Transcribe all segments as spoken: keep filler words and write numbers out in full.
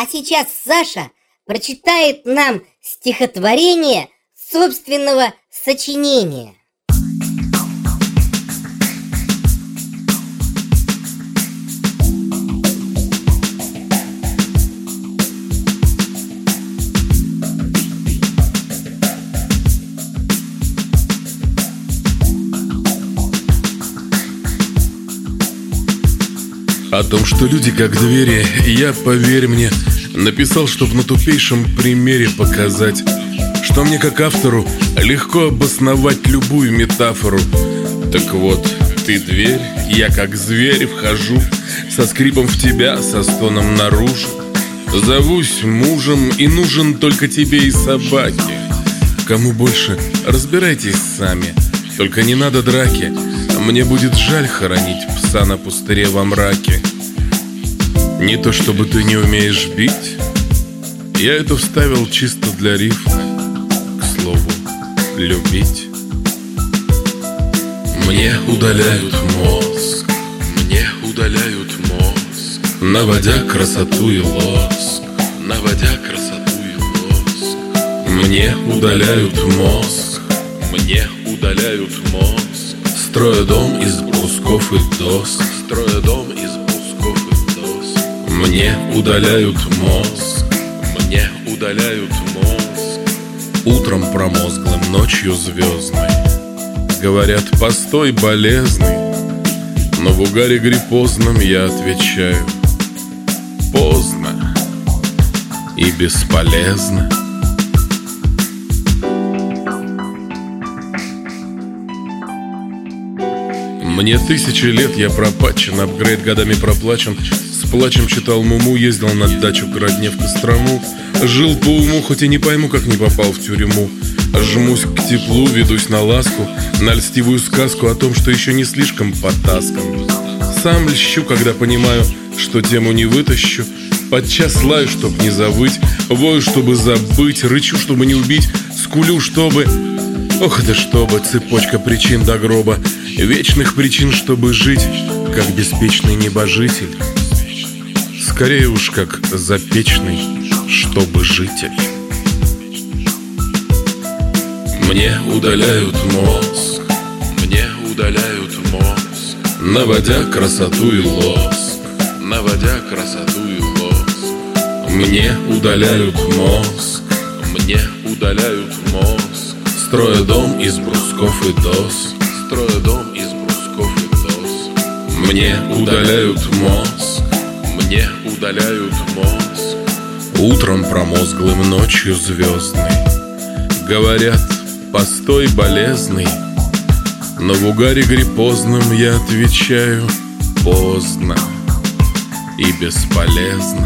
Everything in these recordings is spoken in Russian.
А сейчас Саша прочитает нам стихотворение собственного сочинения. О том, что люди как двери, я, поверь мне, написал, чтоб на тупейшем примере показать, что мне как автору легко обосновать любую метафору. Так вот, ты дверь, я как зверь вхожу, со скрипом в тебя, со стоном наружу. Зовусь мужем и нужен только тебе и собаке. Кому больше, разбирайтесь сами, только не надо драки. Мне будет жаль хоронить пса на пустыре во мраке. Не то чтобы ты не умеешь бить, я это вставил чисто для рифма. К слову, любить. Мне удаляют мозг, мне удаляют мозг, наводя красоту и лоск, наводя красоту и лоск. Мне удаляют мозг, мне удаляют мозг, строя дом из брусков и доск, строя дом из брусков и доск. Мне удаляют мозг, мне удаляют мозг, утром промозглым, ночью звездной. Говорят, постой болезный, но в угаре гриппозном я отвечаю: поздно и бесполезно. Мне тысячи лет, я пропатчен, апгрейд годами проплачен. С плачем читал Муму, ездил на дачу к родне в Кострому. Жил по уму, хоть и не пойму, как не попал в тюрьму. Жмусь к теплу, ведусь на ласку, на льстивую сказку о том, что еще не слишком потаскан. Сам льщу, когда понимаю, что тему не вытащу. Подчас лаю, чтоб не завыть, вою, чтобы забыть, рычу, чтобы не убить, скулю, чтобы... Ох, да чтобы, цепочка причин до гроба, вечных причин, чтобы жить, как беспечный небожитель. Скорее уж, как запечный, чтобы житель. Мне удаляют мозг, мне удаляют мозг, наводя красоту и лоск, наводя красоту и лоск. Мне удаляют мозг, мне удаляют мозг, строя дом из брусков и доск, строя дом из брусков и доск. Мне удаляют мозг, мне удаляют мозг, утром промозглым, ночью звездной. Говорят, постой болезный, но в угаре гриппозном я отвечаю: поздно и бесполезно.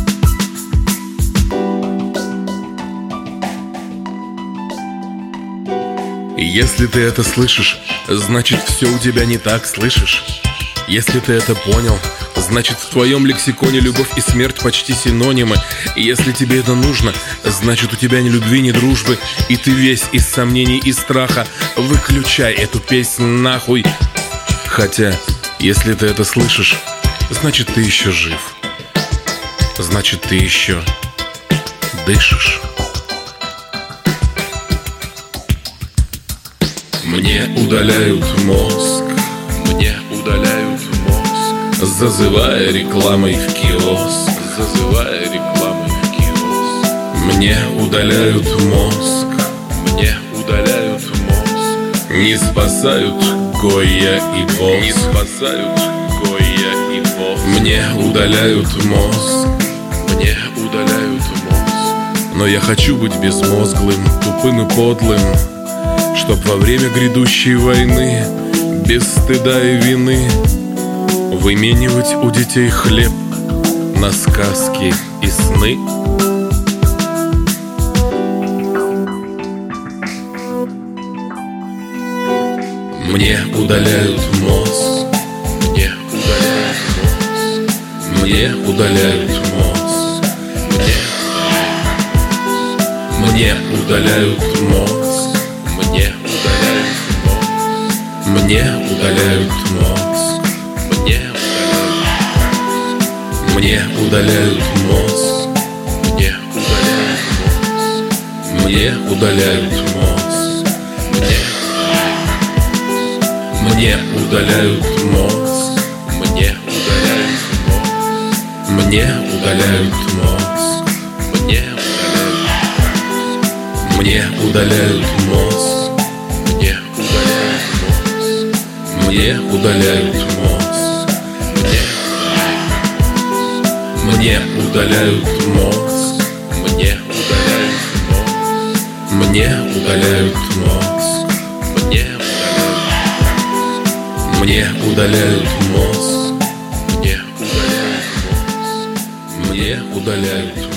Если ты это слышишь, значит, все у тебя не так, слышишь? Если ты это понял, значит, в твоем лексиконе любовь и смерть почти синонимы. И если тебе это нужно, значит, у тебя ни любви, ни дружбы, и ты весь из сомнений и страха. Выключай эту песнь нахуй. Хотя, если ты это слышишь, значит, ты еще жив. Значит, ты еще дышишь. Мне удаляют мозг, мне удаляют мозг, зазывая рекламой в киоск, зазывая рекламой в киоск. Мне удаляют мозг, мне удаляют мозг, не спасают Гойя и Босс, не спасают Гойя и Босс. Мне удаляют мозг, мне удаляют мозг, но я хочу быть безмозглым, тупым и подлым, чтоб во время грядущей войны без стыда и вины выменивать у детей хлеб на сказки и сны. Мне удаляют мозг, мне удаляют мозг, мне удаляют мозг, мне, мне удаляют мозг. Мне удаляют мозг, мне удаляют мозг, мне удаляют мозг, мне удаляют мозг, Мне удаляют мозг. Мне удаляют мозг. Мне удаляют мозг. Мне удаляют мозг. Мне удаляют мозг. Мне удаляют мозг. Мне удаляют мозг. Мне удаляют мозг. Мне удаляют мозг. Мне удаляют мозг. Мне удаляют мозг. Мне удаляют